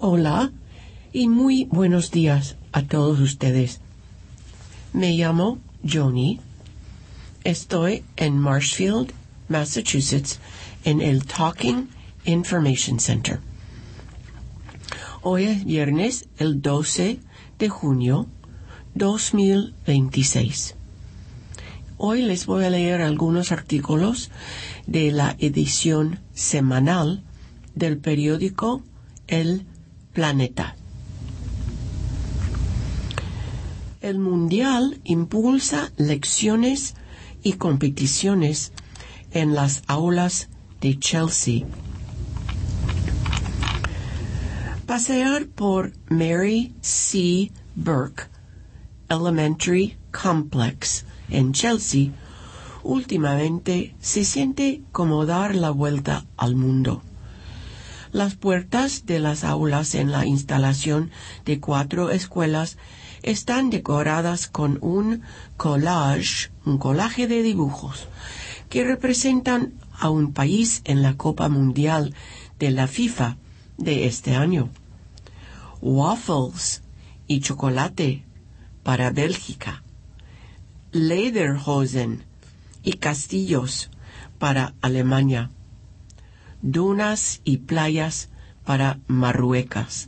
Hola y muy buenos días a todos ustedes. Me llamo Joni. Estoy en Marshfield, Massachusetts, en el Talking Information Center. Hoy es viernes, el 12 de junio 2026. Hoy les voy a leer algunos artículos de la edición semanal del periódico El Planeta. El Mundial impulsa lecciones y competiciones en las aulas de Chelsea. Pasear por Mary C. Burke Elementary Complex en Chelsea últimamente se siente como dar la vuelta al mundo. Las puertas de las aulas en la instalación de 4 escuelas están decoradas con un collage de dibujos que representan a un país en la Copa Mundial de la FIFA de este año. Waffles y chocolate para Bélgica. Lederhosen y castillos para Alemania. Dunas y playas para Marruecos.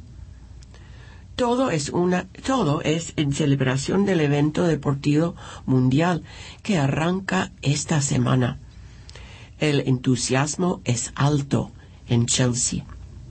Todo es en celebración del evento deportivo mundial que arranca esta semana. El entusiasmo es alto en Chelsea.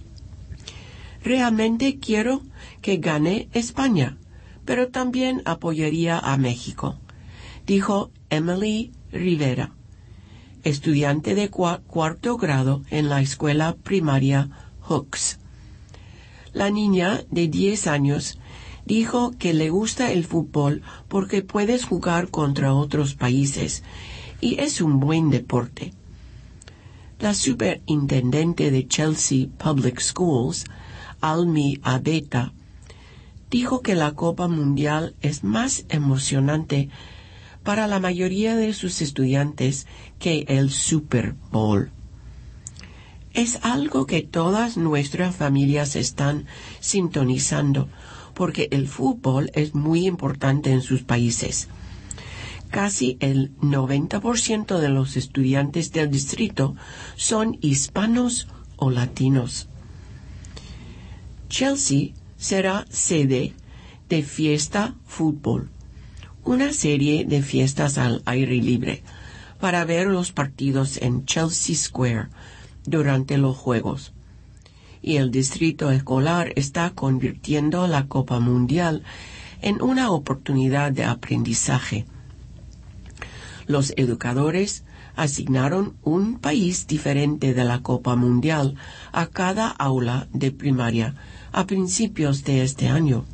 Realmente quiero que gane España, pero también apoyaría a México, dijo Emily Rivera, estudiante de cuarto grado en la escuela primaria Hooks. La niña de 10 años dijo que le gusta el fútbol porque puedes jugar contra otros países y es un buen deporte. La superintendente de Chelsea Public Schools, Almi Abeta, dijo que la Copa Mundial es más emocionante para la mayoría de sus estudiantes que el Super Bowl. Es algo que todas nuestras familias están sintonizando porque el fútbol es muy importante en sus países. Casi el 90% de los estudiantes del distrito son hispanos o latinos. Chelsea será sede de Fiesta Fútbol, una serie de fiestas al aire libre para ver los partidos en Chelsea Square durante los Juegos. Y el distrito escolar está convirtiendo la Copa Mundial en una oportunidad de aprendizaje. Los educadores asignaron un país diferente de la Copa Mundial a cada aula de primaria a principios de este año.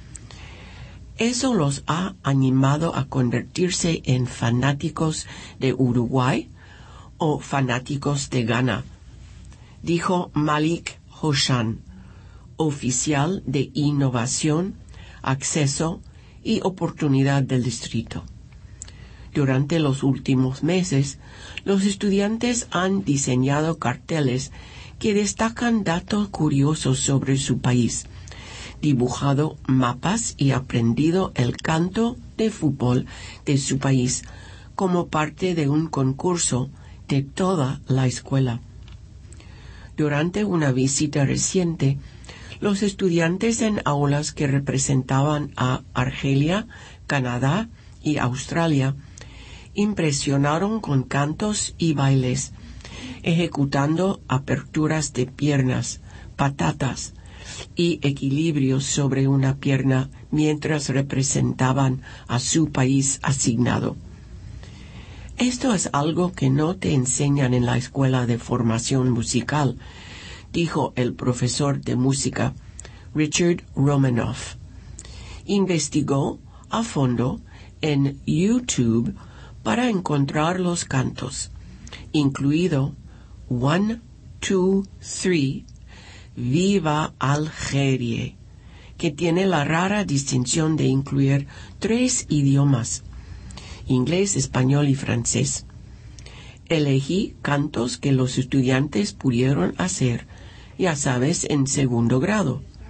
Eso los ha animado a convertirse en fanáticos de Uruguay o fanáticos de Ghana, dijo Malik Hoshan, oficial de Innovación, Acceso y Oportunidad del distrito. Durante los últimos meses, los estudiantes han diseñado carteles que destacan datos curiosos sobre su país, dibujado mapas y aprendido el canto de fútbol de su país como parte de un concurso de toda la escuela. Durante una visita reciente, los estudiantes en aulas que representaban a Argelia, Canadá y Australia impresionaron con cantos y bailes, ejecutando aperturas de piernas, patatas y equilibrios sobre una pierna mientras representaban a su país asignado. Esto es algo que no te enseñan en la escuela de formación musical, dijo el profesor de música, Richard Romanoff. Investigó a fondo en YouTube para encontrar los cantos, incluido 1, 2, 3, Viva Algeria, que tiene la rara distinción de incluir 3 idiomas, inglés, español y francés. Elegí cantos que los estudiantes pudieron hacer, ya sabes, en segundo grado.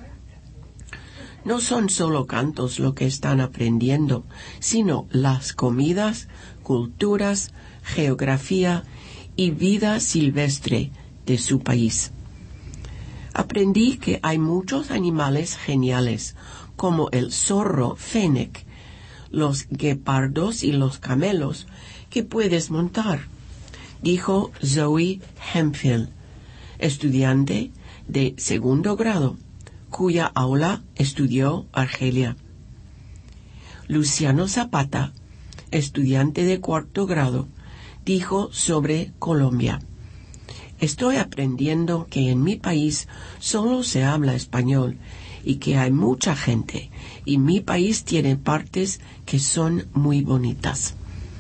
No son solo cantos lo que están aprendiendo, sino las comidas, culturas, geografía y vida silvestre de su país. Aprendí que hay muchos animales geniales, como el zorro fennec, los guepardos y los camelos, que puedes montar, dijo Zoe Hemphill, estudiante de 2º grado, cuya aula estudió Argelia. Luciano Zapata, estudiante de 4º grado, dijo sobre Colombia: estoy aprendiendo que en mi país solo se habla español y que hay mucha gente, y mi país tiene partes que son muy bonitas.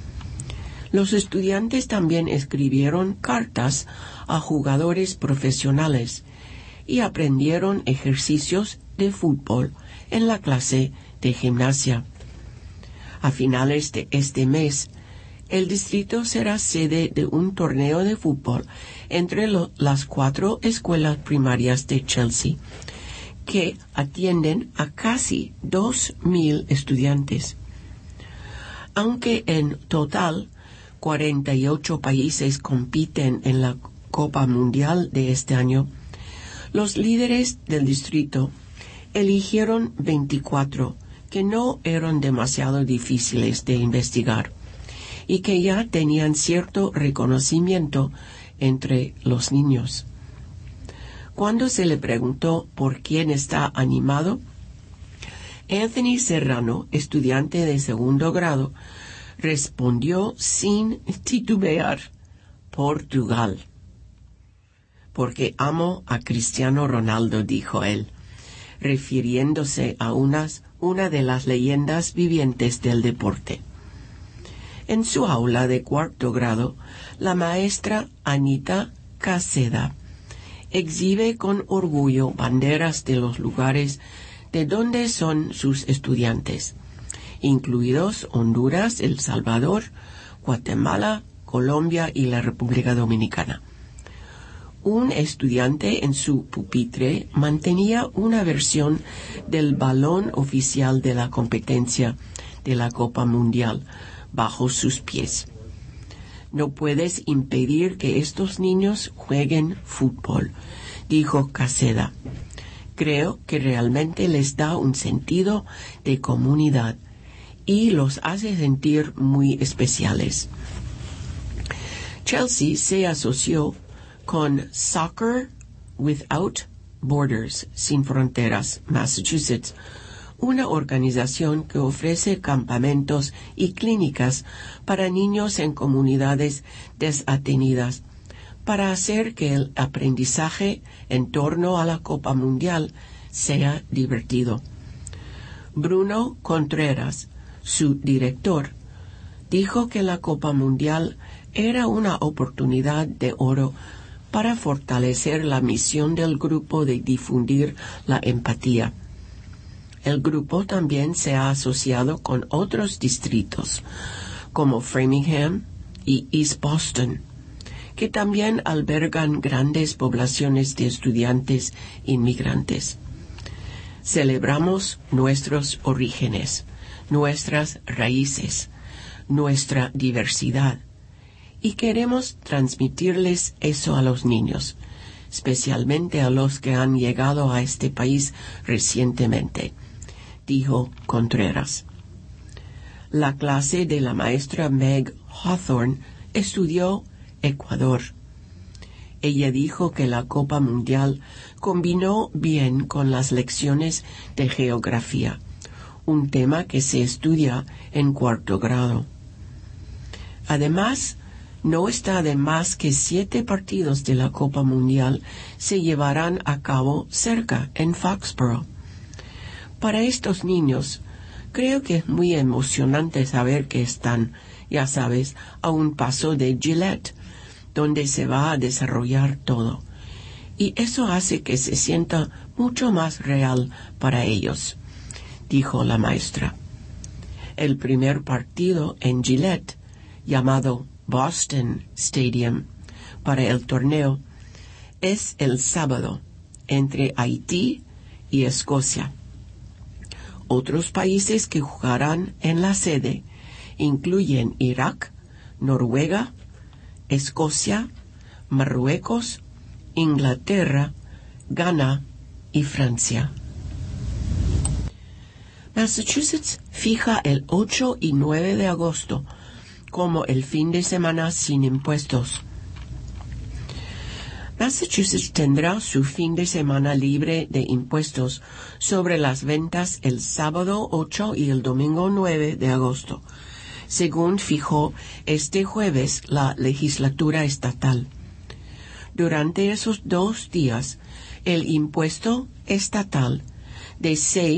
Los estudiantes también escribieron cartas a jugadores profesionales y aprendieron ejercicios de fútbol en la clase de gimnasia. A finales de este mes, el distrito será sede de un torneo de fútbol entre las 4 escuelas primarias de Chelsea, que atienden a casi 2,000 estudiantes. Aunque en total 48 países compiten en la Copa Mundial de este año, los líderes del distrito eligieron 24 que no eran demasiado difíciles de investigar y que ya tenían cierto reconocimiento entre los niños. Cuando se le preguntó por quién está animado, Anthony Serrano, estudiante de 2º grado, respondió sin titubear: Portugal. Porque amo a Cristiano Ronaldo, dijo él, refiriéndose a una de las leyendas vivientes del deporte. En su aula de 4º grado, la maestra Anita Caseda exhibe con orgullo banderas de los lugares de donde son sus estudiantes, incluidos Honduras, El Salvador, Guatemala, Colombia y la República Dominicana. Un estudiante en su pupitre mantenía una versión del balón oficial de la competencia de la Copa Mundial bajo sus pies. No puedes impedir que estos niños jueguen fútbol, dijo Caseda. Creo que realmente les da un sentido de comunidad y los hace sentir muy especiales. Chelsea se asoció con Soccer Without Borders, Sin Fronteras, Massachusetts, una organización que ofrece campamentos y clínicas para niños en comunidades desatendidas, para hacer que el aprendizaje en torno a la Copa Mundial sea divertido. Bruno Contreras, su director, dijo que la Copa Mundial era una oportunidad de oro para fortalecer la misión del grupo de difundir la empatía. El grupo también se ha asociado con otros distritos, como Framingham y East Boston, que también albergan grandes poblaciones de estudiantes inmigrantes. Celebramos nuestros orígenes, nuestras raíces, nuestra diversidad, y queremos transmitirles eso a los niños, especialmente a los que han llegado a este país recientemente, dijo Contreras. La clase de la maestra Meg Hawthorne estudió Ecuador. Ella dijo que la Copa Mundial combinó bien con las lecciones de geografía, un tema que se estudia en 4º grado. Además, no está de más que 7 partidos de la Copa Mundial se llevarán a cabo cerca, en Foxborough. Para estos niños, creo que es muy emocionante saber que están, ya sabes, a un paso de Gillette, donde se va a desarrollar todo. Y eso hace que se sienta mucho más real para ellos, dijo la maestra. El primer partido en Gillette, llamado Boston Stadium, para el torneo, es el sábado, entre Haití y Escocia. Otros países que jugarán en la sede incluyen Irak, Noruega, Escocia, Marruecos, Inglaterra, Ghana y Francia. Massachusetts fija el 8 y 9 de agosto como el fin de semana sin impuestos. Massachusetts tendrá su fin de semana libre de impuestos sobre las ventas el sábado 8 y el domingo 9 de agosto, según fijó este jueves la legislatura estatal. Durante esos 2 días, el impuesto estatal de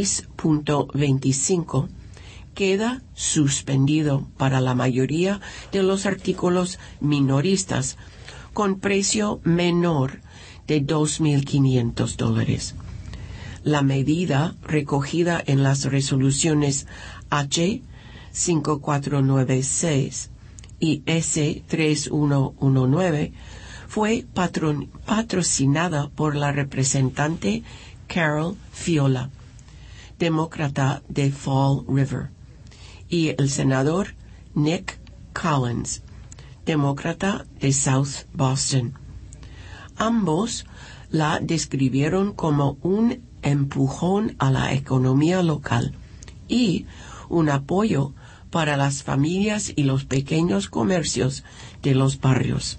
6.25 queda suspendido para la mayoría de los artículos minoristas con precio menor de $2,500. La medida recogida en las resoluciones H. 5496 y S. 3119 fue patrocinada por la representante Carol Fiola, demócrata de Fall River, y el senador Nick Collins, demócrata de South Boston. Ambos la describieron como un empujón a la economía local y un apoyo para las familias y los pequeños comercios de los barrios.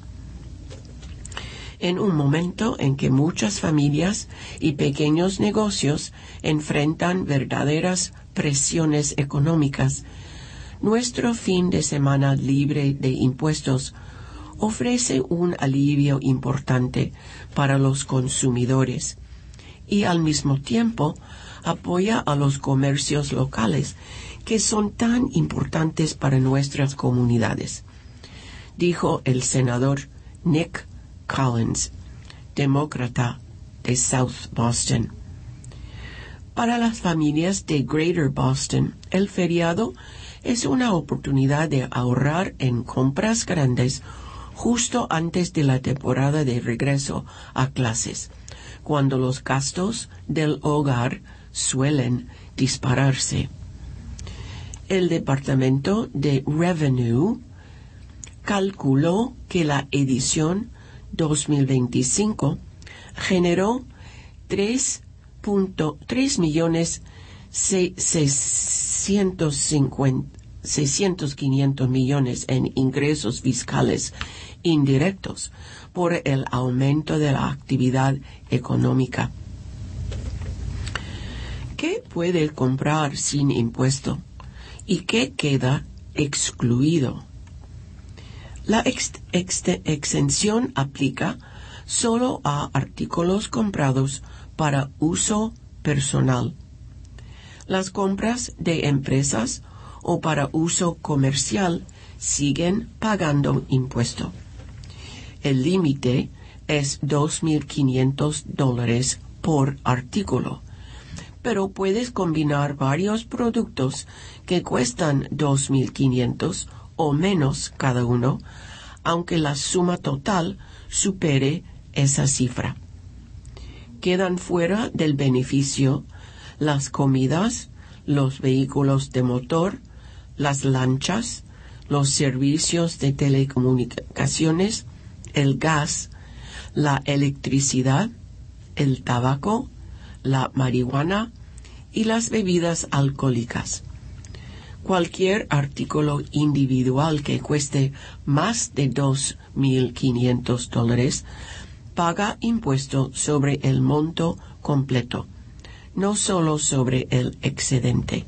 En un momento en que muchas familias y pequeños negocios enfrentan verdaderas presiones económicas, nuestro fin de semana libre de impuestos ofrece un alivio importante para los consumidores y al mismo tiempo apoya a los comercios locales que son tan importantes para nuestras comunidades, dijo el senador Nick Collins, demócrata de South Boston. Para las familias de Greater Boston, el feriado es una oportunidad de ahorrar en compras grandes justo antes de la temporada de regreso a clases, cuando los gastos del hogar suelen dispararse. El Departamento de Revenue calculó que la edición 2025 generó $3,500,000,000 en ingresos fiscales indirectos por el aumento de la actividad económica. ¿Qué puede comprar sin impuesto y qué queda excluido? La exención aplica solo a artículos comprados para uso personal. Las compras de empresas o para uso comercial siguen pagando impuesto. El límite es $2,500 por artículo, pero puedes combinar varios productos que cuestan $2,500 o menos cada uno, aunque la suma total supere esa cifra. Quedan fuera del beneficio las comidas, los vehículos de motor, las lanchas, los servicios de telecomunicaciones, el gas, la electricidad, el tabaco, la marihuana y las bebidas alcohólicas. Cualquier artículo individual que cueste más de $2,500 paga impuesto sobre el monto completo, no solo sobre el excedente.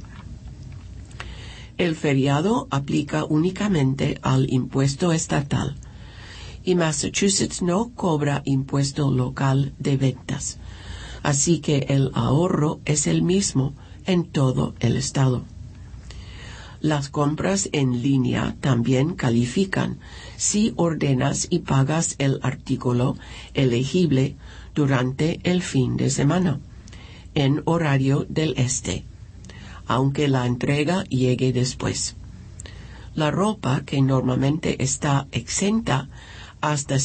El feriado aplica únicamente al impuesto estatal y Massachusetts no cobra impuesto local de ventas, así que el ahorro es el mismo en todo el estado. Las compras en línea también califican si ordenas y pagas el artículo elegible durante el fin de semana, en horario del este, aunque la entrega llegue después. La ropa, que normalmente está exenta hasta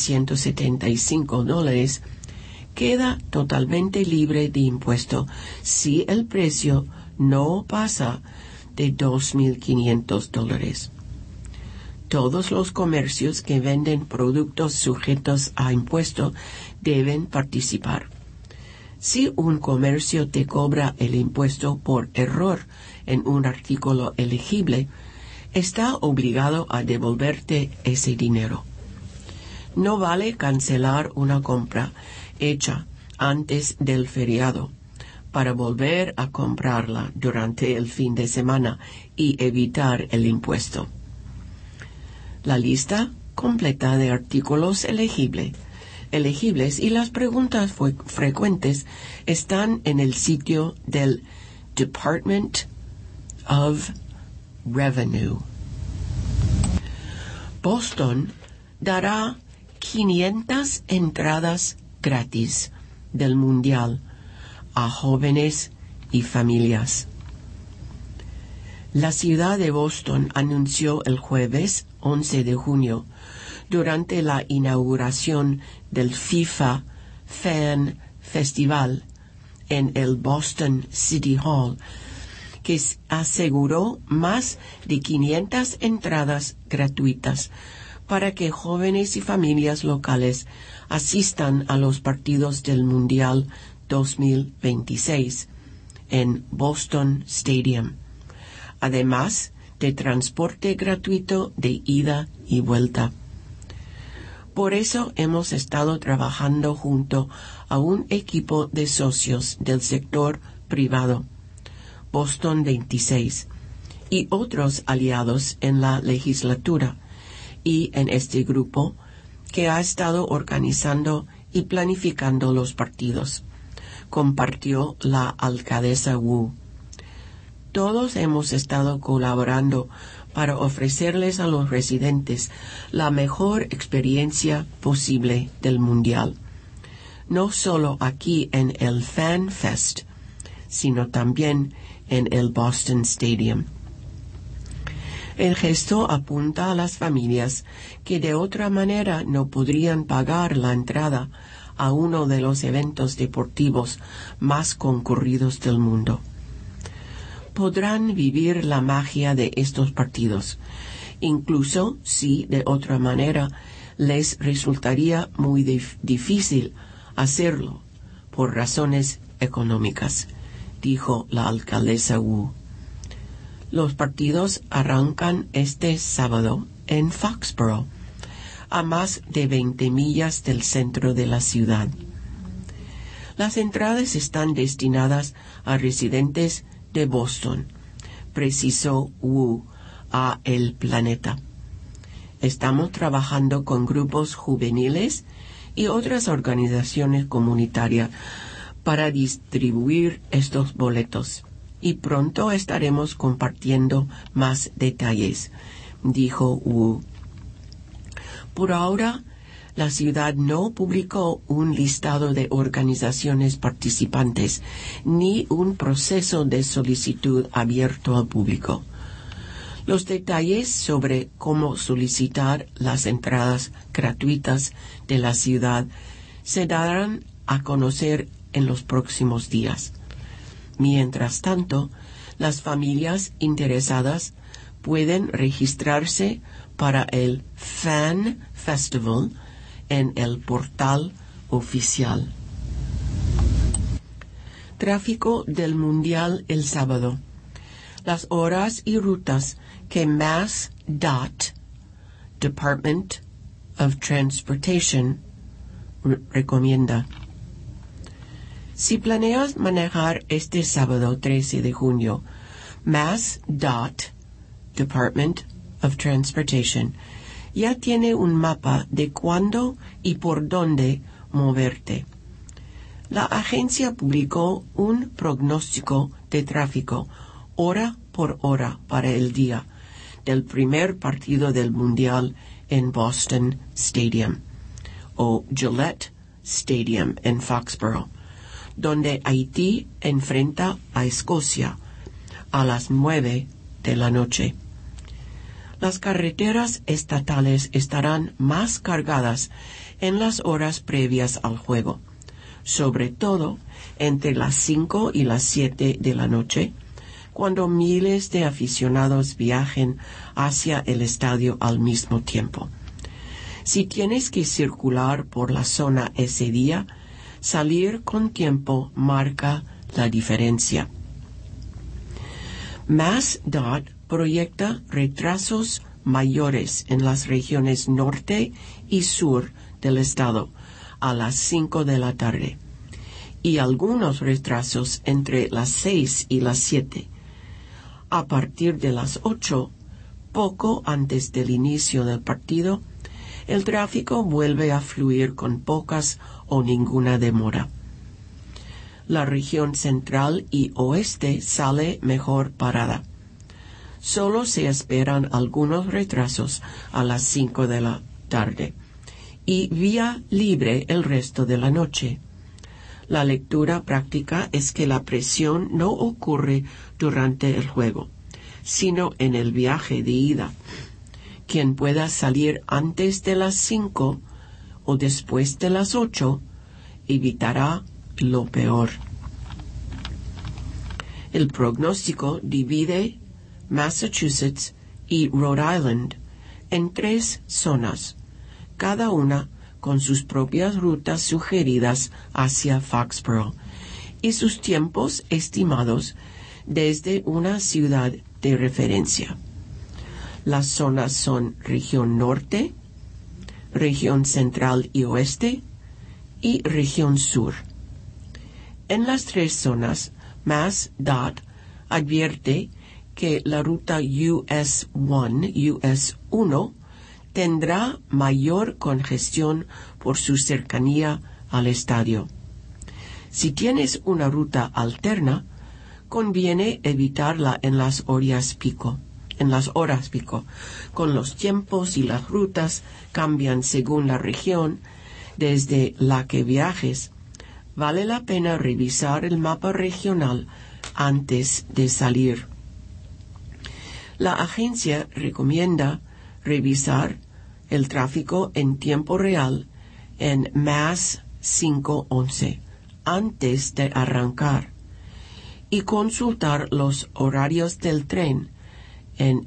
$175, queda totalmente libre de impuesto si el precio no pasa de $2,500. Todos los comercios que venden productos sujetos a impuesto deben participar. Si un comercio te cobra el impuesto por error en un artículo elegible, está obligado a devolverte ese dinero. No vale cancelar una compra hecha antes del feriado para volver a comprarla durante el fin de semana y evitar el impuesto. La lista completa de artículos elegibles y las preguntas frecuentes están en el sitio del Department of Revenue. Boston dará 500 entradas gratis del Mundial a jóvenes y familias. La ciudad de Boston anunció el jueves 11 de junio, durante la inauguración del FIFA Fan Festival en el Boston City Hall, que aseguró más de 500 entradas gratuitas para que jóvenes y familias locales asistan a los partidos del Mundial 2026 en Boston Stadium, además de transporte gratuito de ida y vuelta. Por eso hemos estado trabajando junto a un equipo de socios del sector privado, Boston 26, y otros aliados en la legislatura y en este grupo que ha estado organizando y planificando los partidos, compartió la alcaldesa Wu. Todos hemos estado colaborando para ofrecerles a los residentes la mejor experiencia posible del Mundial, no solo aquí en el Fan Fest, sino también en el Boston Stadium. El gesto apunta a las familias que de otra manera no podrían pagar la entrada a uno de los eventos deportivos más concurridos del mundo. Podrán vivir la magia de estos partidos, incluso si de otra manera les resultaría muy difícil hacerlo por razones económicas, dijo la alcaldesa Wu. Los partidos arrancan este sábado en Foxborough, a más de 20 millas del centro de la ciudad. Las entradas están destinadas a residentes de Boston, precisó Wu a El Planeta. Estamos trabajando con grupos juveniles y otras organizaciones comunitarias para distribuir estos boletos, y pronto estaremos compartiendo más detalles, dijo Wu. Por ahora, la ciudad no publicó un listado de organizaciones participantes ni un proceso de solicitud abierto al público. Los detalles sobre cómo solicitar las entradas gratuitas de la ciudad se darán a conocer en los próximos días. Mientras tanto, las familias interesadas pueden registrarse para el Fan Festival en el portal oficial. Tráfico del Mundial el sábado. Las horas y rutas que MassDOT, Department of Transportation, recomienda. Si planeas manejar este sábado 13 de junio, MassDOT, Department of Transportation, ya tiene un mapa de cuándo y por dónde moverte. La agencia publicó un pronóstico de tráfico hora por hora para el día del primer partido del Mundial en Boston Stadium o Gillette Stadium en Foxborough, donde Haití enfrenta a Escocia a las 9 de la noche. Las carreteras estatales estarán más cargadas en las horas previas al juego, sobre todo entre las 5 y las 7 de la noche, cuando miles de aficionados viajen hacia el estadio al mismo tiempo. Si tienes que circular por la zona ese día, salir con tiempo marca la diferencia. MassDOT proyecta retrasos mayores en las regiones norte y sur del estado a las 5 de la tarde y algunos retrasos entre las 6 y las 7. A partir de las 8, poco antes del inicio del partido, el tráfico vuelve a fluir con pocas o ninguna demora. La región central y oeste sale mejor parada. Solo se esperan algunos retrasos a las 5 de la tarde y vía libre el resto de la noche. La lectura práctica es que la presión no ocurre durante el juego, sino en el viaje de ida. Quien pueda salir antes de las 5 o después de las 8 evitará lo peor. El pronóstico divide Massachusetts y Rhode Island en 3 zonas, cada una con sus propias rutas sugeridas hacia Foxborough y sus tiempos estimados desde una ciudad de referencia. Las zonas son región norte, región central y oeste y región sur. En las 3 zonas, MassDOT advierte que la ruta US 1 tendrá mayor congestión por su cercanía al estadio. Si tienes una ruta alterna, conviene evitarla en las horas pico. Con los tiempos y las rutas cambian según la región desde la que viajes. Vale la pena revisar el mapa regional antes de salir. La agencia recomienda revisar el tráfico en tiempo real en Mass 511 antes de arrancar y consultar los horarios del tren en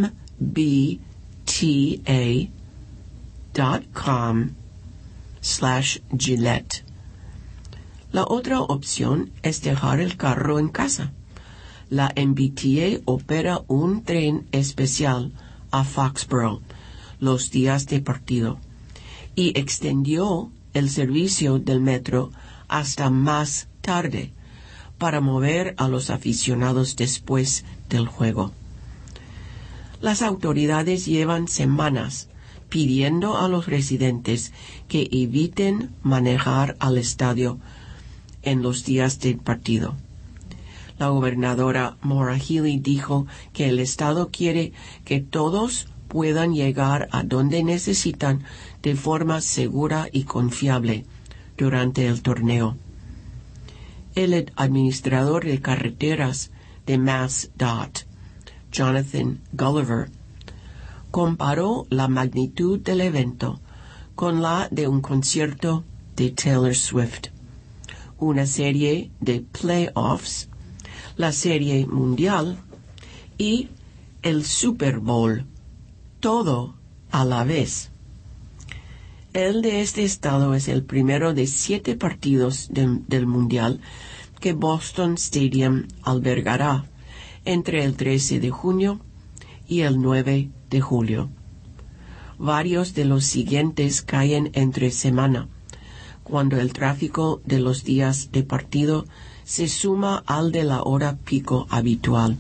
mbta.com/Gillette. La otra opción es dejar el carro en casa. La MBTA opera un tren especial a Foxborough los días de partido y extendió el servicio del metro hasta más tarde para mover a los aficionados después del juego. Las autoridades llevan semanas pidiendo a los residentes que eviten manejar al estadio en los días del partido. La gobernadora Maura Healey dijo que el estado quiere que todos puedan llegar a donde necesitan de forma segura y confiable durante el torneo. El administrador de carreteras de MassDOT, Jonathan Gulliver, comparó la magnitud del evento con la de un concierto de Taylor Swift, una serie de playoffs, la Serie Mundial y el Super Bowl, todo a la vez. El de este estado es el primero de 7 partidos del Mundial que Boston Stadium albergará entre el 13 de junio y el 9 de julio. Varios de los siguientes caen entre semana, cuando el tráfico de los días de partido se suma al de la hora pico habitual.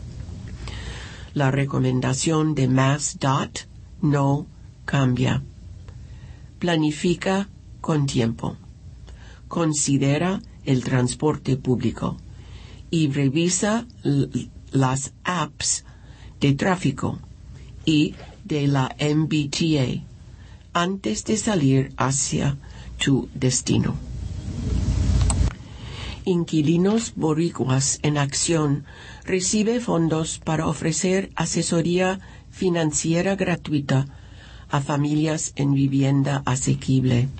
La recomendación de MassDOT no cambia. Planifica con tiempo. Considera el transporte público y revisa las apps de tráfico y de la MBTA antes de salir hacia tu destino. Inquilinos Boricuas en Acción recibe fondos para ofrecer asesoría financiera gratuita a familias en vivienda asequible.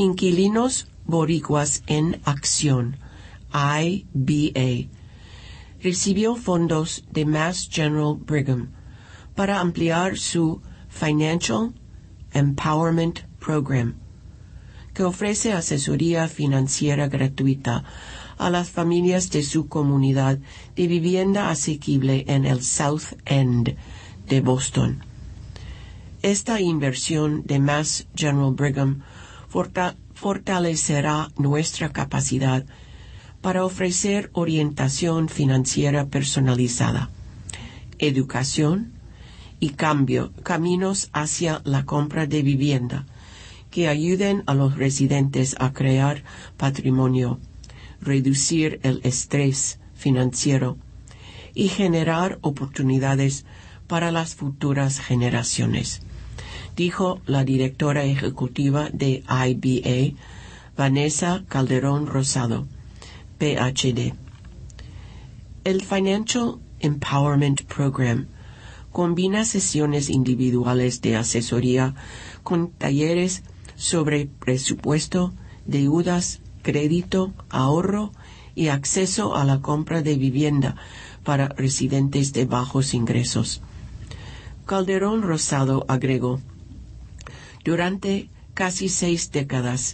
Inquilinos Boricuas en Acción, IBA, recibió fondos de Mass General Brigham para ampliar su Financial Empowerment Program, que ofrece asesoría financiera gratuita a las familias de su comunidad de vivienda asequible en el South End de Boston. Esta inversión de Mass General Brigham fortalecerá nuestra capacidad para ofrecer orientación financiera personalizada, educación y caminos hacia la compra de vivienda que ayuden a los residentes a crear patrimonio, reducir el estrés financiero y generar oportunidades para las futuras generaciones, dijo la directora ejecutiva de IBA, Vanessa Calderón Rosado, PhD. El Financial Empowerment Program combina sesiones individuales de asesoría con talleres sobre presupuesto, deudas, crédito, ahorro y acceso a la compra de vivienda para residentes de bajos ingresos. Calderón Rosado agregó: durante casi 6 décadas,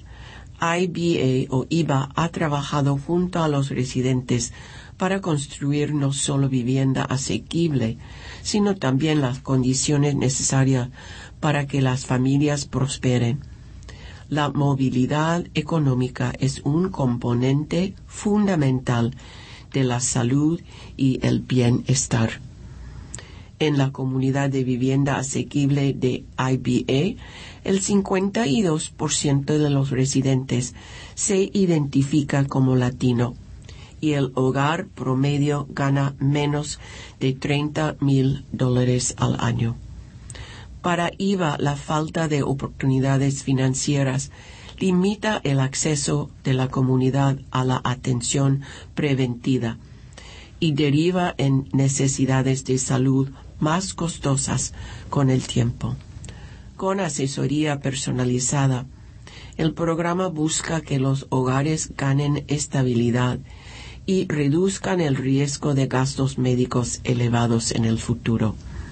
IBA ha trabajado junto a los residentes para construir no solo vivienda asequible, sino también las condiciones necesarias para que las familias prosperen. La movilidad económica es un componente fundamental de la salud y el bienestar. En la comunidad de vivienda asequible de IBA, el 52% de los residentes se identifica como latino y el hogar promedio gana menos de $30,000 al año. Para IBA, la falta de oportunidades financieras limita el acceso de la comunidad a la atención preventiva y deriva en necesidades de salud más costosas con el tiempo. Con asesoría personalizada, el programa busca que los hogares ganen estabilidad y reduzcan el riesgo de gastos médicos elevados en el futuro.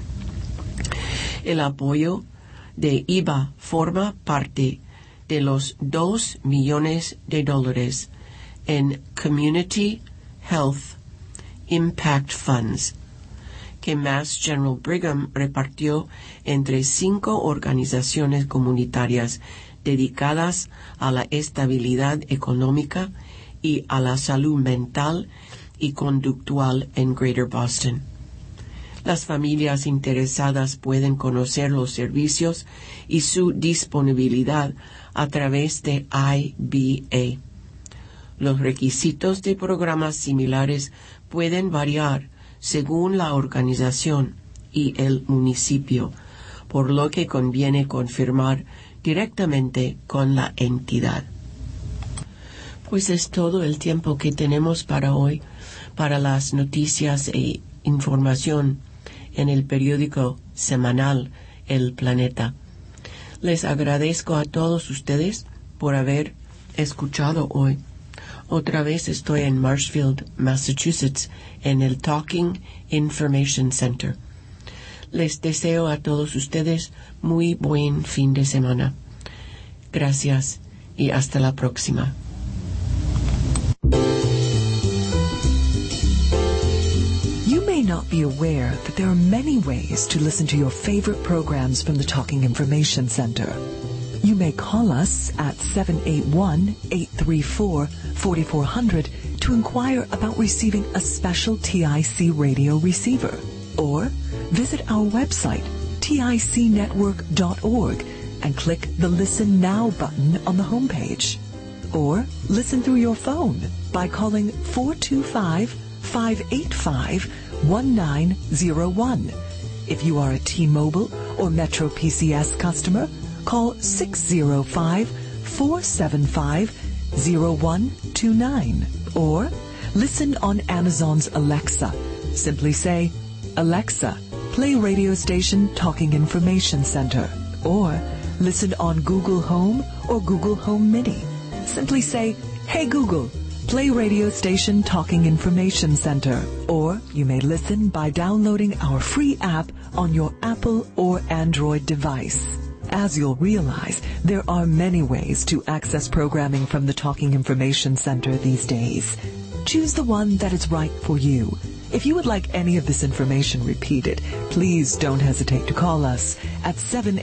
El apoyo de IBA forma parte de los $2 millones en Community Health Impact Funds que Mass General Brigham repartió entre 5 organizaciones comunitarias dedicadas a la estabilidad económica y a la salud mental y conductual en Greater Boston. Las familias interesadas pueden conocer los servicios y su disponibilidad a través de IBA. Los requisitos de programas similares pueden variar según la organización y el municipio, por lo que conviene confirmar directamente con la entidad. Pues es todo el tiempo que tenemos para hoy, para las noticias e información en el periódico semanal El Planeta. Les agradezco a todos ustedes por haber escuchado hoy. Otra vez estoy en Marshfield, Massachusetts, en el Talking Information Center. Les deseo a todos ustedes muy buen fin de semana. Gracias y hasta la próxima. You may not be aware that there are many ways to listen to your favorite programs from the Talking Information Center. You may call us at 781-834-4400 to inquire about receiving a special TIC radio receiver. Or visit our website, ticnetwork.org, and click the Listen Now button on the homepage. Or listen through your phone by calling 425-585-1901. If you are a T-Mobile or Metro PCS customer, call 605-475-0129. Or listen on Amazon's Alexa. Simply say, Alexa, play radio station Talking Information Center. Or listen on Google Home or Google Home Mini. Simply say, Hey Google, Play radio station Talking Information Center, or you may listen by downloading our free app on your Apple or Android device. As you'll realize, there are many ways to access programming from the Talking Information Center these days. Choose the one that is right for you. If you would like any of this information repeated, please don't hesitate to call us at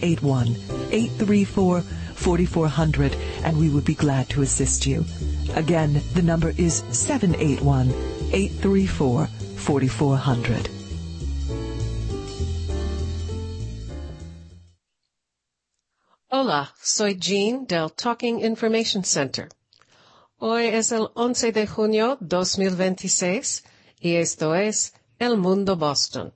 781-834-4400, and we would be glad to assist you. Again, the number is 781-834-4400. Hola, soy Jean del Talking Information Center. Hoy es el 11 de junio 2026 y esto es El Mundo Boston.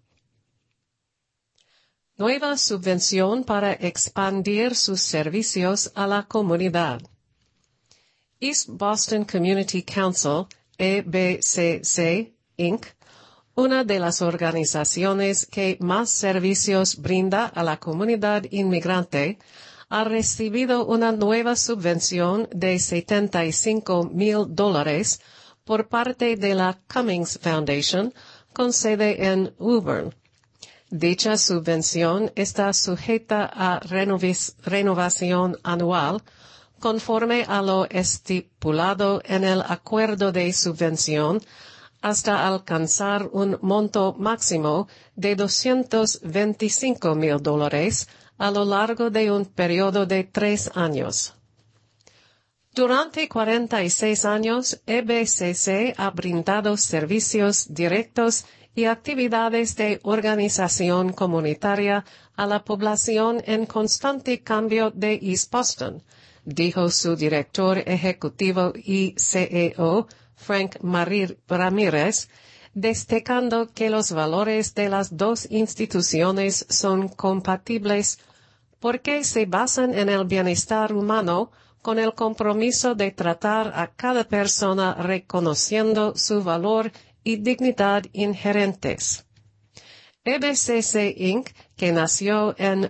Nueva subvención para expandir sus servicios a la comunidad. East Boston Community Council, EBCC, Inc., una de las organizaciones que más servicios brinda a la comunidad inmigrante, ha recibido una nueva subvención de $75,000 por parte de la Cummings Foundation, con sede en Woburn. Dicha subvención está sujeta a renovación anual, conforme a lo estipulado en el acuerdo de subvención, hasta alcanzar un monto máximo de $225,000 a lo largo de un periodo de 3 años. Durante 46 años, EBCC ha brindado servicios directos y actividades de organización comunitaria a la población en constante cambio de East Boston, dijo su director ejecutivo y CEO, Frank Ramírez, destacando que los valores de las dos instituciones son compatibles porque se basan en el bienestar humano con el compromiso de tratar a cada persona reconociendo su valor y dignidad inherentes. EBCC Inc., que nació en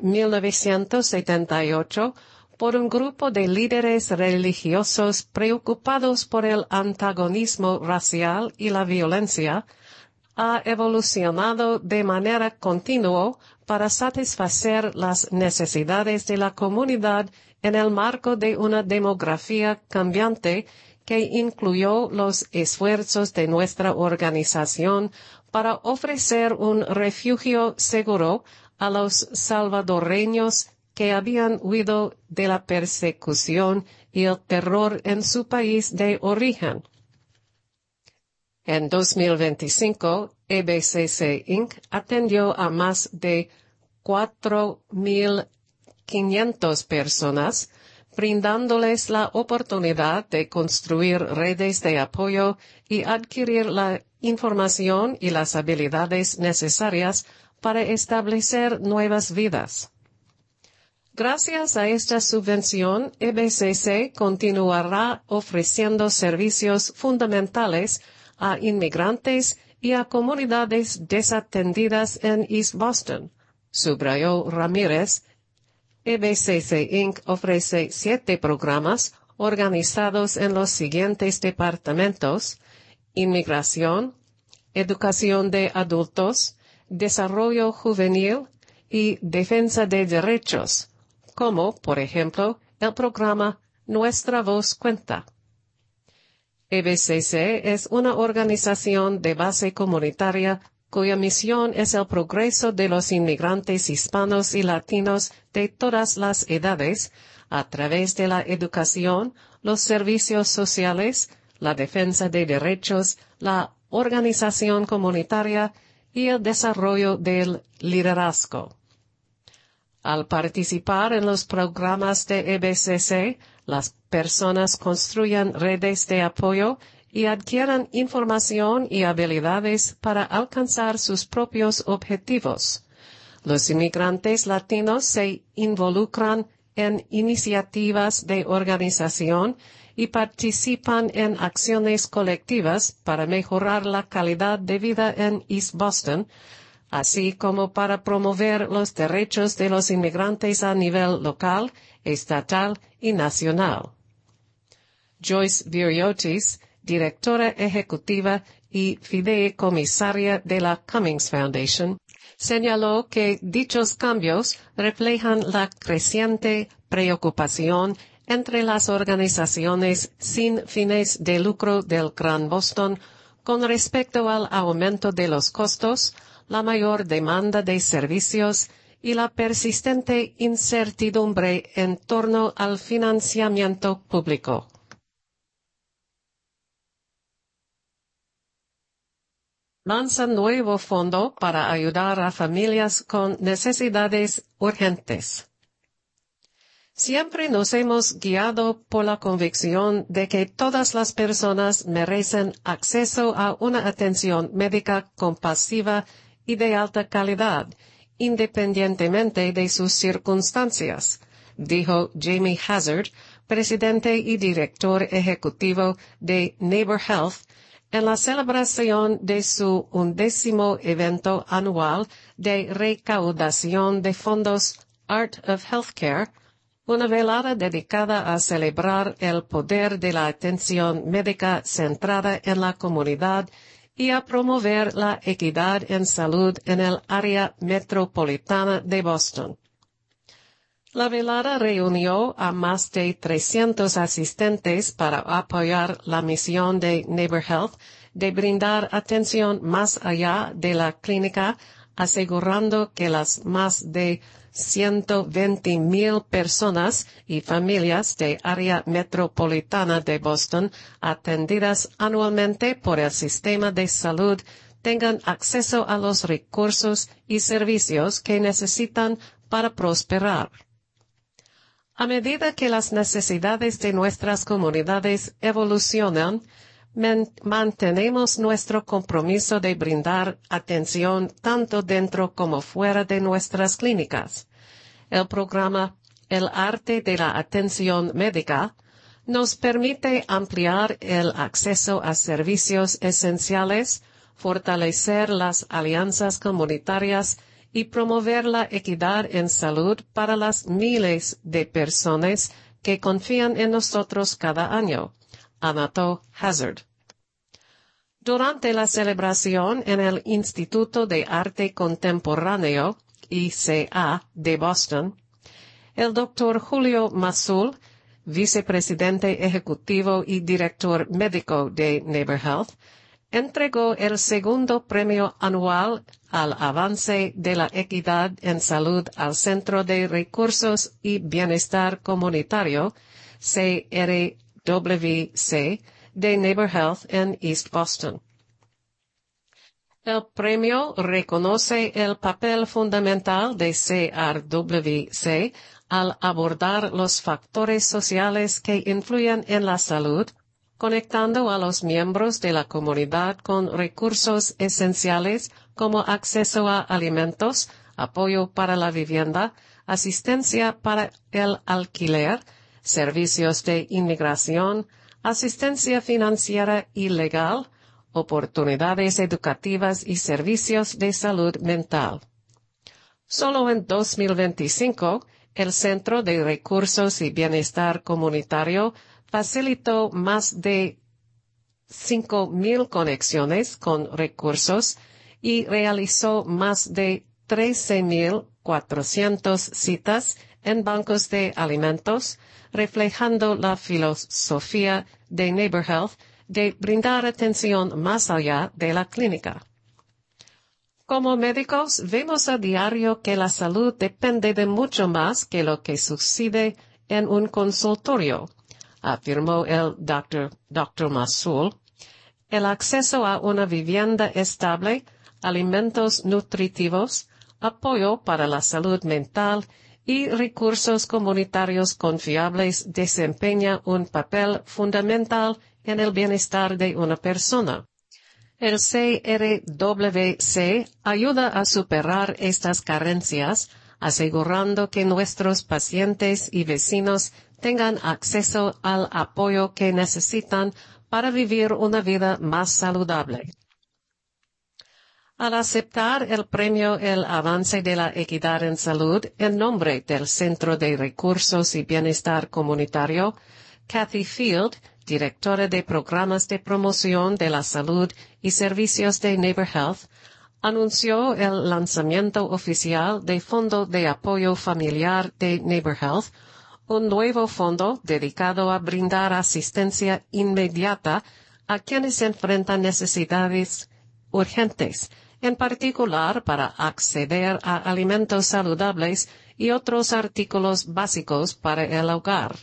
1978 por un grupo de líderes religiosos preocupados por el antagonismo racial y la violencia, ha evolucionado de manera continua para satisfacer las necesidades de la comunidad en el marco de una demografía cambiante que incluyó los esfuerzos de nuestra organización para ofrecer un refugio seguro a los salvadoreños que habían huido de la persecución y el terror en su país de origen. En 2025, EBCC Inc. atendió a más de 4,500 personas, brindándoles la oportunidad de construir redes de apoyo y adquirir la información y las habilidades necesarias para establecer nuevas vidas. Gracias a esta subvención, EBCC continuará ofreciendo servicios fundamentales a inmigrantes y a comunidades desatendidas en East Boston, subrayó Ramírez. EBCC Inc. ofrece 7 programas organizados en los siguientes departamentos: inmigración, educación de adultos, desarrollo juvenil y defensa de derechos, como, por ejemplo, el programa Nuestra Voz Cuenta. EBCC es una organización de base comunitaria cuya misión es el progreso de los inmigrantes hispanos y latinos de todas las edades a través de la educación, los servicios sociales, la defensa de derechos, la organización comunitaria y el desarrollo del liderazgo. Al participar en los programas de EBCC, las personas construyen redes de apoyo y adquieran información y habilidades para alcanzar sus propios objetivos. Los inmigrantes latinos se involucran en iniciativas de organización y participan en acciones colectivas para mejorar la calidad de vida en East Boston, así como para promover los derechos de los inmigrantes a nivel local, estatal y nacional. Joyce Viriotis, directora ejecutiva y fideicomisaria de la Cummings Foundation, señaló que dichos cambios reflejan la creciente preocupación entre las organizaciones sin fines de lucro del Gran Boston con respecto al aumento de los costos, la mayor demanda de servicios y la persistente incertidumbre en torno al financiamiento público. Lanza nuevo fondo para ayudar a familias con necesidades urgentes. Siempre nos hemos guiado por la convicción de que todas las personas merecen acceso a una atención médica compasiva y de alta calidad, independientemente de sus circunstancias, dijo Jamie Hazard, presidente y director ejecutivo de Neighbor Health, en la celebración de su 11º evento anual de recaudación de fondos Art of Healthcare, una velada dedicada a celebrar el poder de la atención médica centrada en la comunidad y a promover la equidad en salud en el área metropolitana de Boston. La velada reunió a más de 300 asistentes para apoyar la misión de Neighbor Health de brindar atención más allá de la clínica, asegurando que las más de 120,000 personas y familias de área metropolitana de Boston atendidas anualmente por el sistema de salud tengan acceso a los recursos y servicios que necesitan para prosperar. A medida que las necesidades de nuestras comunidades evolucionan, mantenemos nuestro compromiso de brindar atención tanto dentro como fuera de nuestras clínicas. El programa El Arte de la Atención Médica nos permite ampliar el acceso a servicios esenciales, fortalecer las alianzas comunitarias y promover la equidad en salud para las miles de personas que confían en nosotros cada año, anotó Hazard. Durante la celebración en el Instituto de Arte Contemporáneo, ICA, de Boston, el Dr. Julio Masul, vicepresidente ejecutivo y director médico de Neighbor Health, entregó el segundo premio anual al avance de la equidad en salud al Centro de Recursos y Bienestar Comunitario, CRWC, de Neighbor Health en East Boston. El premio reconoce el papel fundamental de CRWC al abordar los factores sociales que influyen en la salud, conectando a los miembros de la comunidad con recursos esenciales como acceso a alimentos, apoyo para la vivienda, asistencia para el alquiler, servicios de inmigración, asistencia financiera y legal, oportunidades educativas y servicios de salud mental. Solo en 2025, el Centro de Recursos y Bienestar Comunitario facilitó más de 5,000 conexiones con recursos y realizó más de 13,400 citas en bancos de alimentos, reflejando la filosofía de Neighbor Health de brindar atención más allá de la clínica. Como médicos, vemos a diario que la salud depende de mucho más que lo que sucede en un consultorio, afirmó el Dr. Masul. El acceso a una vivienda estable, alimentos nutritivos, apoyo para la salud mental y recursos comunitarios confiables desempeña un papel fundamental en el bienestar de una persona. El CRWC ayuda a superar estas carencias, asegurando que nuestros pacientes y vecinos tengan acceso al apoyo que necesitan para vivir una vida más saludable. Al aceptar el premio El Avance de la Equidad en Salud en nombre del Centro de Recursos y Bienestar Comunitario, Kathy Field, directora de programas de promoción de la salud y servicios de Neighbor Health, anunció el lanzamiento oficial del Fondo de Apoyo Familiar de Neighbor Health, un nuevo fondo dedicado a brindar asistencia inmediata a quienes enfrentan necesidades urgentes, en particular para acceder a alimentos saludables y otros artículos básicos para el hogar.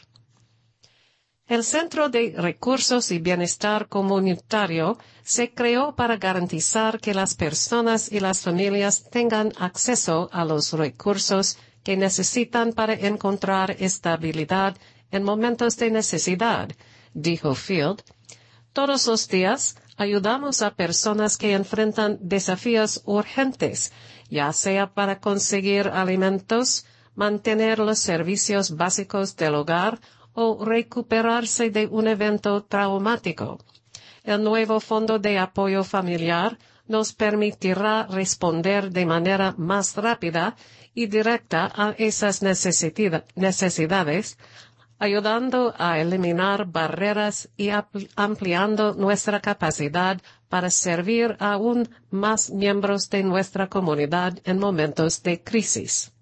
El Centro de Recursos y Bienestar Comunitario se creó para garantizar que las personas y las familias tengan acceso a los recursos que necesitan para encontrar estabilidad en momentos de necesidad, dijo Field. Todos los días ayudamos a personas que enfrentan desafíos urgentes, ya sea para conseguir alimentos, mantener los servicios básicos del hogar o recuperarse de un evento traumático. El nuevo Fondo de Apoyo Familiar nos permitirá responder de manera más rápida y directa a esas necesidades, ayudando a eliminar barreras y ampliando nuestra capacidad para servir a aún más miembros de nuestra comunidad en momentos de crisis.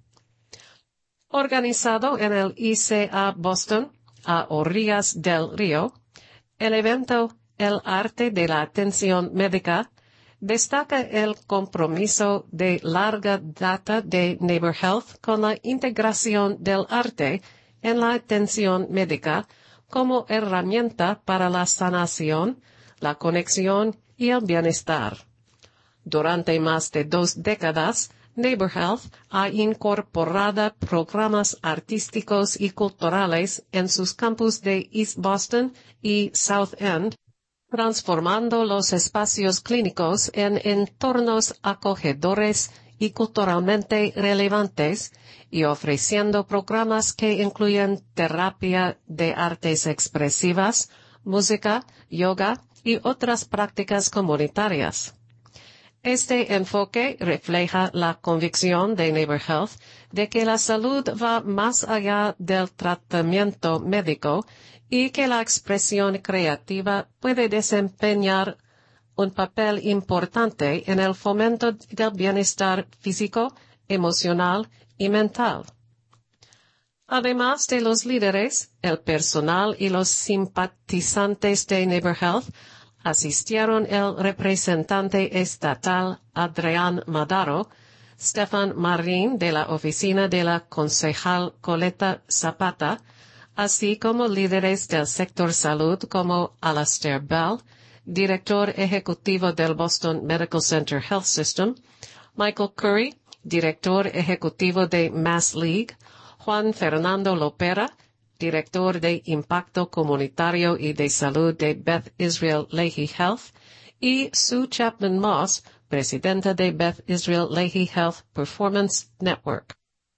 Organizado en el ICA Boston, a orillas del río, el evento El Arte de la Atención Médica destaca el compromiso de larga data de Neighbor Health con la integración del arte en la atención médica como herramienta para la sanación, la conexión y el bienestar. Durante más de 2 décadas, Neighbor Health ha incorporado programas artísticos y culturales en sus campus de East Boston y South End, transformando los espacios clínicos en entornos acogedores y culturalmente relevantes y ofreciendo programas que incluyen terapia de artes expresivas, música, yoga y otras prácticas comunitarias. Este enfoque refleja la convicción de Neighbor Health de que la salud va más allá del tratamiento médico y que la expresión creativa puede desempeñar un papel importante en el fomento del bienestar físico, emocional y mental. Además de los líderes, el personal y los simpatizantes de Neighbor Health asistieron el representante estatal Adrián Madaro, Stefan Marín de la oficina de la concejal Coleta Zapata, así como líderes del sector salud como Alastair Bell, director ejecutivo del Boston Medical Center Health System, Michael Curry, director ejecutivo de Mass League, Juan Fernando Lopera, director de Impacto Comunitario y de Salud de Beth Israel Lahey Health, y Sue Chapman Moss, presidenta de Beth Israel Lahey Health Performance Network.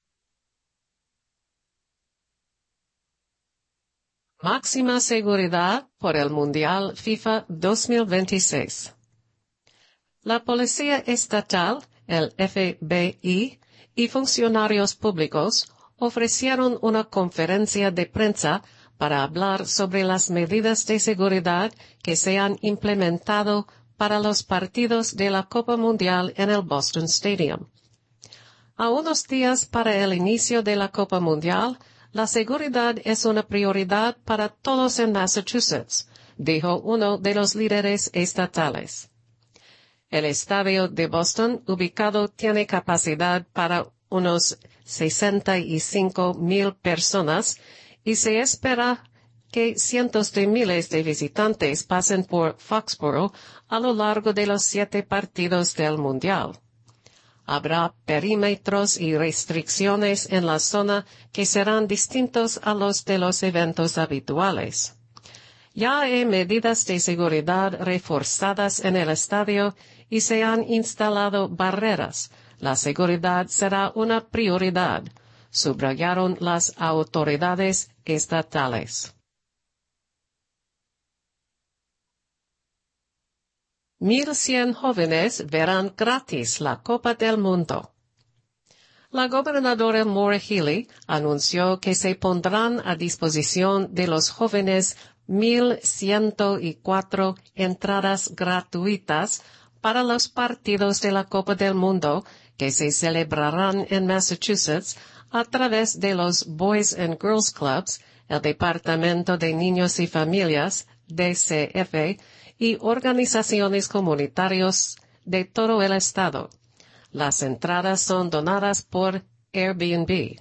Máxima seguridad por el Mundial FIFA 2026. La Policía Estatal, el FBI, y funcionarios públicos ofrecieron una conferencia de prensa para hablar sobre las medidas de seguridad que se han implementado para los partidos de la Copa Mundial en el Boston Stadium. A unos días para el inicio de la Copa Mundial, la seguridad es una prioridad para todos en Massachusetts, dijo uno de los líderes estatales. El estadio de Boston, ubicado, tiene capacidad para unos 65,000 personas y se espera que cientos de miles de visitantes pasen por Foxborough a lo largo de los 7 partidos del Mundial. Habrá perímetros y restricciones en la zona que serán distintos a los de los eventos habituales. Ya hay medidas de seguridad reforzadas en el estadio y se han instalado barreras. La seguridad será una prioridad, subrayaron las autoridades estatales. 1,100 jóvenes verán gratis la Copa del Mundo. La gobernadora Maura Healey anunció que se pondrán a disposición de los jóvenes 1,104 entradas gratuitas para los partidos de la Copa del Mundo que se celebrarán en Massachusetts a través de los Boys and Girls Clubs, el Departamento de Niños y Familias, DCF, y organizaciones comunitarias de todo el estado. Las entradas son donadas por Airbnb.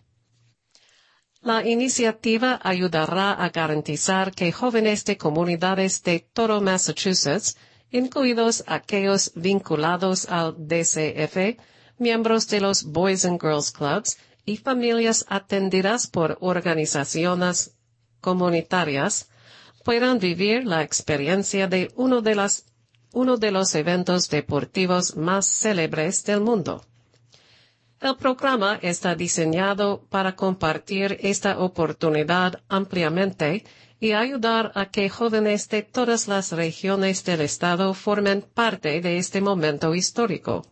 La iniciativa ayudará a garantizar que jóvenes de comunidades de todo Massachusetts, incluidos aquellos vinculados al DCF, miembros de los Boys and Girls Clubs y familias atendidas por organizaciones comunitarias, puedan vivir la experiencia de uno de los eventos deportivos más célebres del mundo. El programa está diseñado para compartir esta oportunidad ampliamente y ayudar a que jóvenes de todas las regiones del estado formen parte de este momento histórico.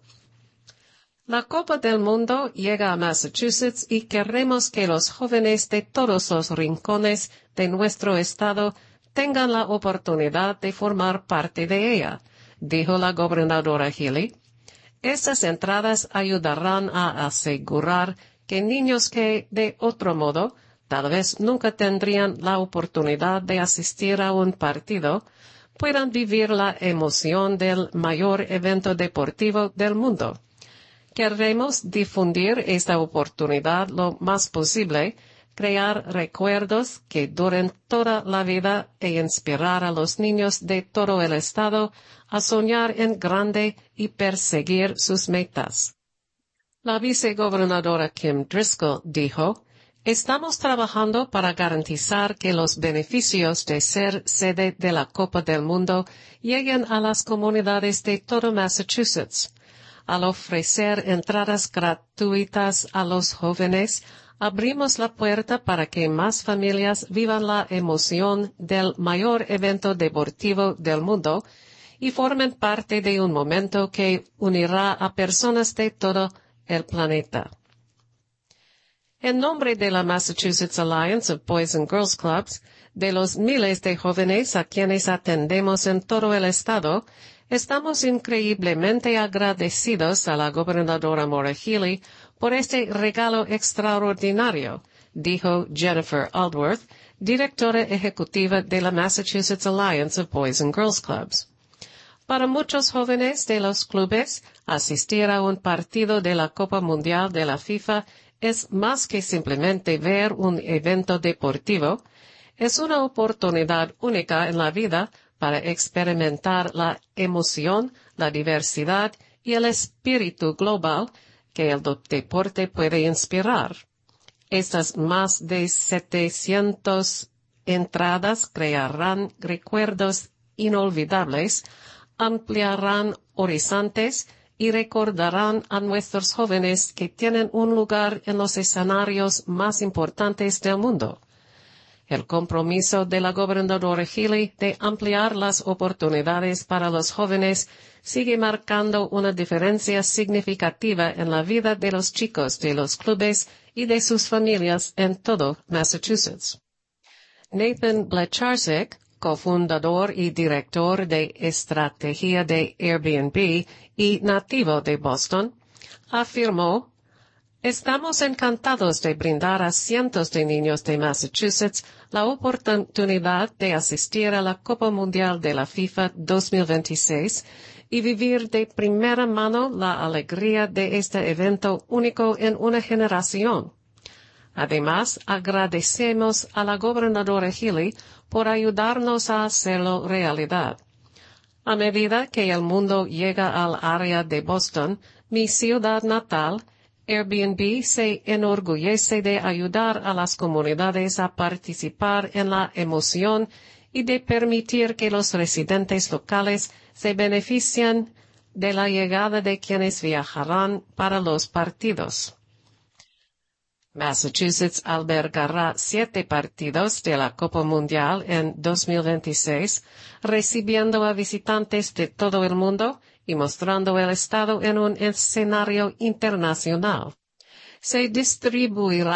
La Copa del Mundo llega a Massachusetts y queremos que los jóvenes de todos los rincones de nuestro estado tengan la oportunidad de formar parte de ella, dijo la gobernadora Healy. Estas entradas ayudarán a asegurar que niños que, de otro modo, tal vez nunca tendrían la oportunidad de asistir a un partido, puedan vivir la emoción del mayor evento deportivo del mundo. Queremos difundir esta oportunidad lo más posible, crear recuerdos que duren toda la vida e inspirar a los niños de todo el estado a soñar en grande y perseguir sus metas. La vicegobernadora Kim Driscoll dijo, «Estamos trabajando para garantizar que los beneficios de ser sede de la Copa del Mundo lleguen a las comunidades de todo Massachusetts. Al ofrecer entradas gratuitas a los jóvenes, abrimos la puerta para que más familias vivan la emoción del mayor evento deportivo del mundo y formen parte de un momento que unirá a personas de todo el planeta». En nombre de la Massachusetts Alliance of Boys and Girls Clubs, de los miles de jóvenes a quienes atendemos en todo el estado, estamos increíblemente agradecidos a la gobernadora Maura Healey por este regalo extraordinario, dijo Jennifer Aldworth, directora ejecutiva de la Massachusetts Alliance of Boys and Girls Clubs. Para muchos jóvenes de los clubes, asistir a un partido de la Copa Mundial de la FIFA es más que simplemente ver un evento deportivo, es una oportunidad única en la vida para experimentar la emoción, la diversidad y el espíritu global que el deporte puede inspirar. Estas más de 700 entradas crearán recuerdos inolvidables, ampliarán horizontes y recordarán a nuestros jóvenes que tienen un lugar en los escenarios más importantes del mundo. El compromiso de la gobernadora Healey de ampliar las oportunidades para los jóvenes sigue marcando una diferencia significativa en la vida de los chicos de los clubes y de sus familias en todo Massachusetts. Nathan Blecharczyk, cofundador y director de estrategia de Airbnb y nativo de Boston, afirmó: «Estamos encantados de brindar a cientos de niños de Massachusetts la oportunidad de asistir a la Copa Mundial de la FIFA 2026 y vivir de primera mano la alegría de este evento único en una generación». Además, agradecemos a la gobernadora Healey por ayudarnos a hacerlo realidad. A medida que el mundo llega al área de Boston, mi ciudad natal, Airbnb se enorgullece de ayudar a las comunidades a participar en la emoción y de permitir que los residentes locales se beneficien de la llegada de quienes viajarán para los partidos. Massachusetts albergará 7 partidos de la Copa Mundial en 2026, recibiendo a visitantes de todo el mundo y mostrando el estado en un escenario internacional. Se distribuirá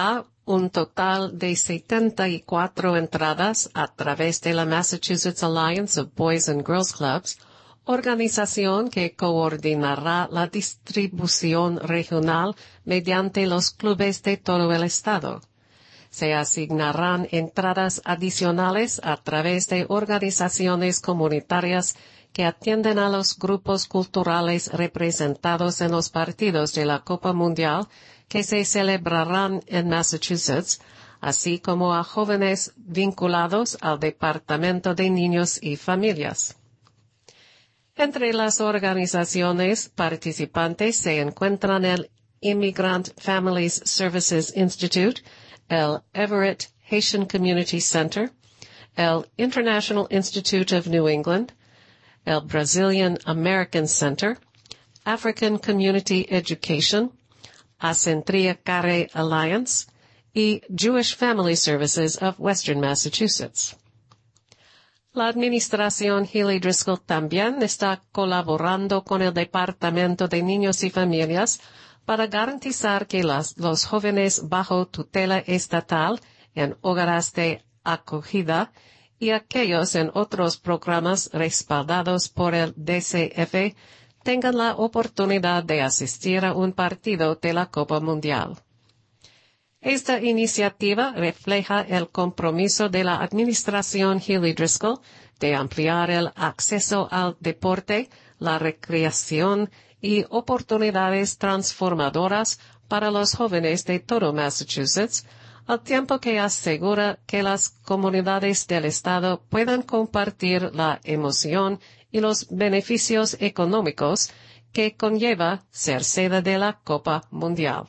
un total de 74 entradas a través de la Massachusetts Alliance of Boys and Girls Clubs, organización que coordinará la distribución regional mediante los clubes de todo el estado. Se asignarán entradas adicionales a través de organizaciones comunitarias que atienden a los grupos culturales representados en los partidos de la Copa Mundial que se celebrarán en Massachusetts, así como a jóvenes vinculados al Departamento de Niños y Familias. Entre las organizaciones participantes se encuentran el Immigrant Families Services Institute, el Everett Haitian Community Center, el International Institute of New England, el Brazilian American Center, African Community Education, Acentria Care Alliance y Jewish Family Services of Western Massachusetts. La administración Healy Driscoll también está colaborando con el Departamento de Niños y Familias para garantizar que los jóvenes bajo tutela estatal en hogares de acogida y aquellos en otros programas respaldados por el DCF tengan la oportunidad de asistir a un partido de la Copa Mundial. Esta iniciativa refleja el compromiso de la administración Healy Driscoll de ampliar el acceso al deporte, la recreación y oportunidades transformadoras para los jóvenes de todo Massachusetts, al tiempo que asegura que las comunidades del estado puedan compartir la emoción y los beneficios económicos que conlleva ser sede de la Copa Mundial.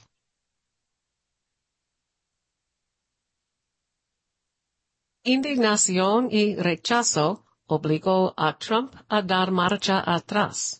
Indignación y rechazo obligó a Trump a dar marcha atrás.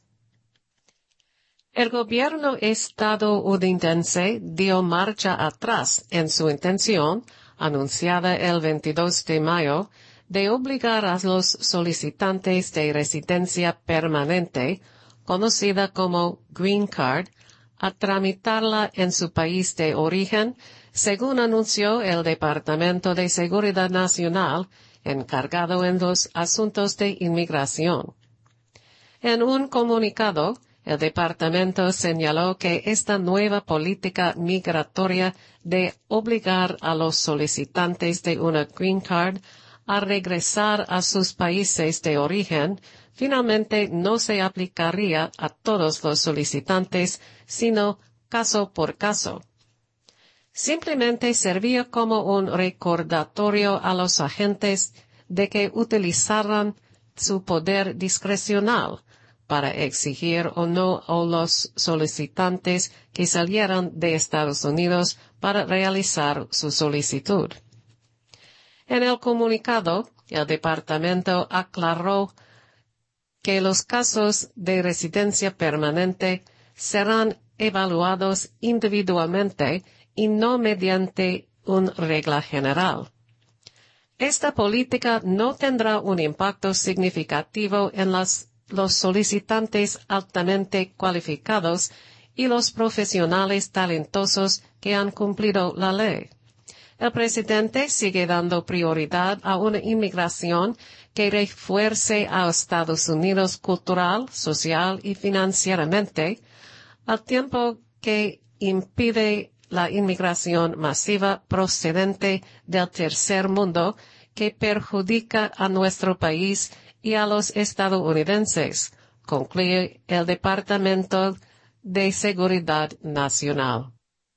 El gobierno estadounidense dio marcha atrás en su intención, anunciada el 22 de mayo, de obligar a los solicitantes de residencia permanente, conocida como Green Card, a tramitarla en su país de origen, según anunció el Departamento de Seguridad Nacional, encargado en los asuntos de inmigración. En un comunicado, el departamento señaló que esta nueva política migratoria de obligar a los solicitantes de una Green Card a regresar a sus países de origen finalmente no se aplicaría a todos los solicitantes, sino caso por caso. Simplemente servía como un recordatorio a los agentes de que utilizaran su poder discrecional para exigir o no a los solicitantes que salieran de Estados Unidos para realizar su solicitud. En el comunicado, el departamento aclaró que los casos de residencia permanente serán evaluados individualmente y no mediante una regla general. Esta política no tendrá un impacto significativo en los solicitantes altamente cualificados y los profesionales talentosos que han cumplido la ley. El presidente sigue dando prioridad a una inmigración que refuerce a Estados Unidos cultural, social y financieramente, al tiempo que impide la inmigración masiva procedente del tercer mundo que perjudica a nuestro país y a los estadounidenses, concluye el Departamento de Seguridad Nacional.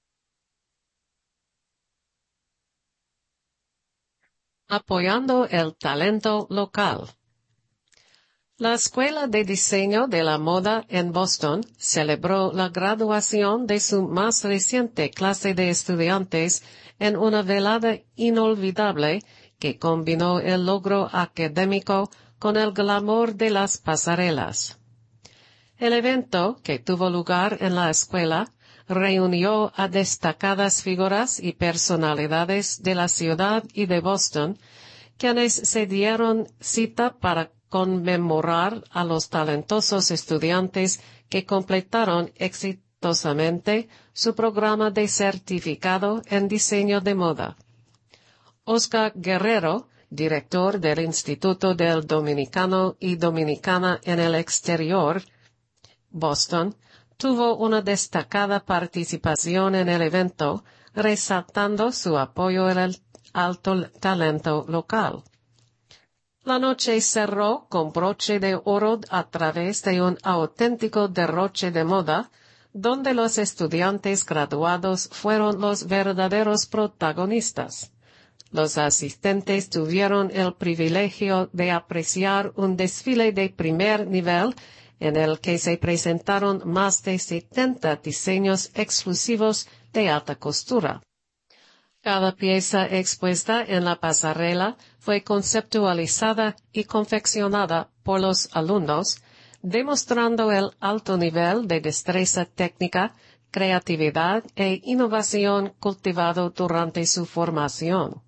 Apoyando el talento local. La Escuela de Diseño de la Moda en Boston celebró la graduación de su más reciente clase de estudiantes en una velada inolvidable que combinó el logro académico con el glamour de las pasarelas. El evento, que tuvo lugar en la escuela, reunió a destacadas figuras y personalidades de la ciudad y de Boston, quienes se dieron cita para conmemorar a los talentosos estudiantes que completaron exitosamente su programa de certificado en diseño de moda. Oscar Guerrero, director del Instituto del Dominicano y Dominicana en el Exterior, Boston, tuvo una destacada participación en el evento, resaltando su apoyo al alto talento local. La noche cerró con broche de oro a través de un auténtico derroche de moda, donde los estudiantes graduados fueron los verdaderos protagonistas. Los asistentes tuvieron el privilegio de apreciar un desfile de primer nivel en el que se presentaron más de 70 diseños exclusivos de alta costura. Cada pieza expuesta en la pasarela fue conceptualizada y confeccionada por los alumnos, demostrando el alto nivel de destreza técnica, creatividad e innovación cultivado durante su formación.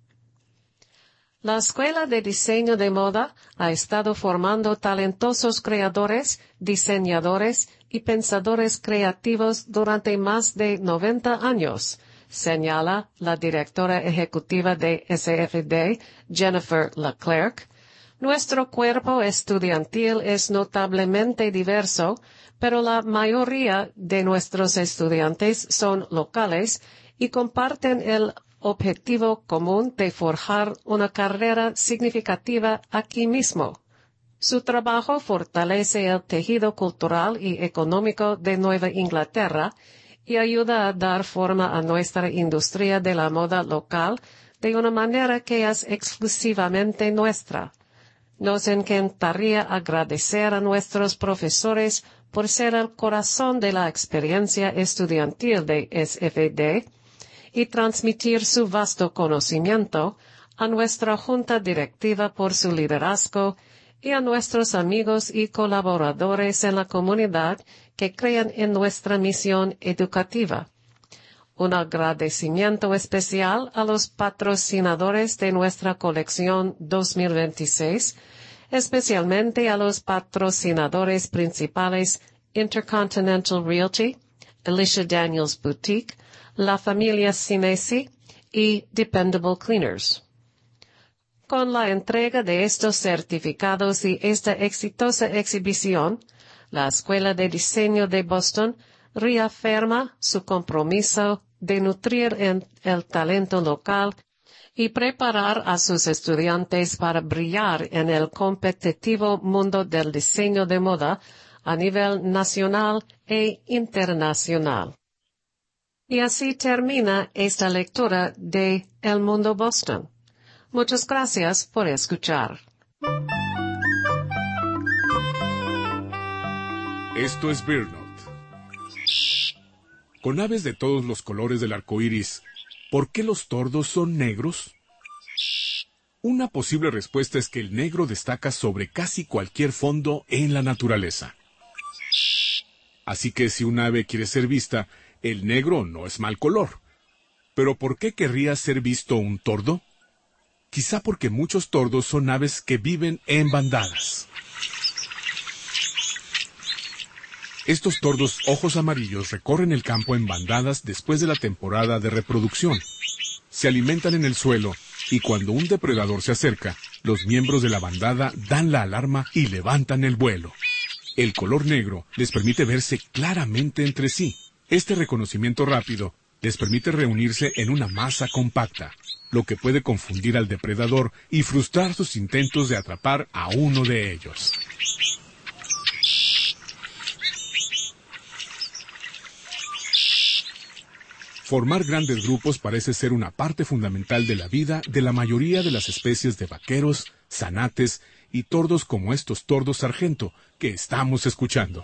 La Escuela de Diseño de Moda ha estado formando talentosos creadores, diseñadores y pensadores creativos durante más de 90 años, señala la directora ejecutiva de SFD, Jennifer Leclerc. Nuestro cuerpo estudiantil es notablemente diverso, pero la mayoría de nuestros estudiantes son locales y comparten el objetivo común de forjar una carrera significativa aquí mismo. Su trabajo fortalece el tejido cultural y económico de Nueva Inglaterra y ayuda a dar forma a nuestra industria de la moda local de una manera que es exclusivamente nuestra. Nos encantaría agradecer a nuestros profesores por ser el corazón de la experiencia estudiantil de SFD y transmitir su vasto conocimiento, a nuestra junta directiva por su liderazgo y a nuestros amigos y colaboradores en la comunidad que crean en nuestra misión educativa. Un agradecimiento especial a los patrocinadores de nuestra colección 2026, especialmente a los patrocinadores principales Intercontinental Realty, Alicia Daniels Boutique, la familia Cinesi y Dependable Cleaners. Con la entrega de estos certificados y esta exitosa exhibición, la Escuela de Diseño de Boston reafirma su compromiso de nutrir el talento local y preparar a sus estudiantes para brillar en el competitivo mundo del diseño de moda a nivel nacional e internacional. Y así termina esta lectura de El Mundo Boston. Muchas gracias por escuchar. Esto es BirdNote. Con aves de todos los colores del arco iris, ¿por qué los tordos son negros? Una posible respuesta es que el negro destaca sobre casi cualquier fondo en la naturaleza. Así que si un ave quiere ser vista, el negro no es mal color. ¿Pero por qué querría ser visto un tordo? Quizá porque muchos tordos son aves que viven en bandadas. Estos tordos ojos amarillos recorren el campo en bandadas después de la temporada de reproducción. Se alimentan en el suelo y cuando un depredador se acerca, los miembros de la bandada dan la alarma y levantan el vuelo. El color negro les permite verse claramente entre sí. Este reconocimiento rápido les permite reunirse en una masa compacta, lo que puede confundir al depredador y frustrar sus intentos de atrapar a uno de ellos. Formar grandes grupos parece ser una parte fundamental de la vida de la mayoría de las especies de vaqueros, zanates y tordos como estos tordos sargento que estamos escuchando.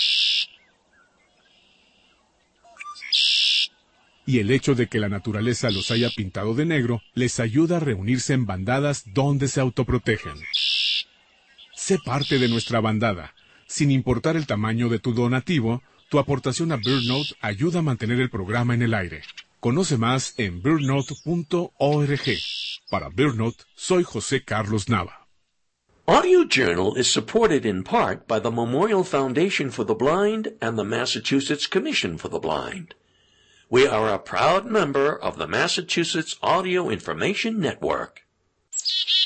Y el hecho de que la naturaleza los haya pintado de negro les ayuda a reunirse en bandadas donde se autoprotegen. Sé parte de nuestra bandada. Sin importar el tamaño de tu donativo, tu aportación a BirdNote ayuda a mantener el programa en el aire. Conoce más en birdnote.org. Para BirdNote, soy José Carlos Nava. Audio Journal is supported in part by the Memorial Foundation for the Blind and the Massachusetts Commission for the Blind. We are a proud member of the Massachusetts Audio Information Network.